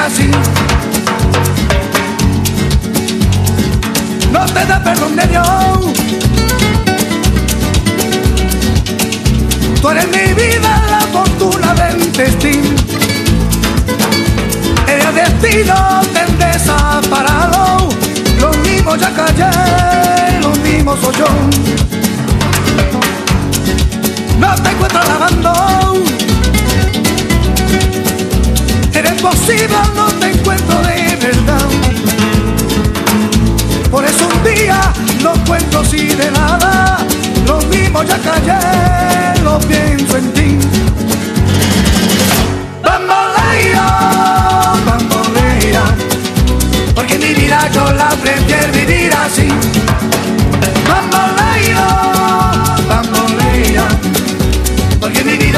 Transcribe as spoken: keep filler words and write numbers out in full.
así. No te da perdón de Dios. Tú eres mi vida, la fortuna del destino. El destino te desaparado. Lo mismo ya callé, lo mismo soy yo. No te encuentro lavando. Eres posible, no te encuentro de verdad. Por eso un día no encuentro si de nada. Lo mismo ya callé, lo pienso en ti. Bambolea, bambolea, porque mi vida yo la prefiero vivir así.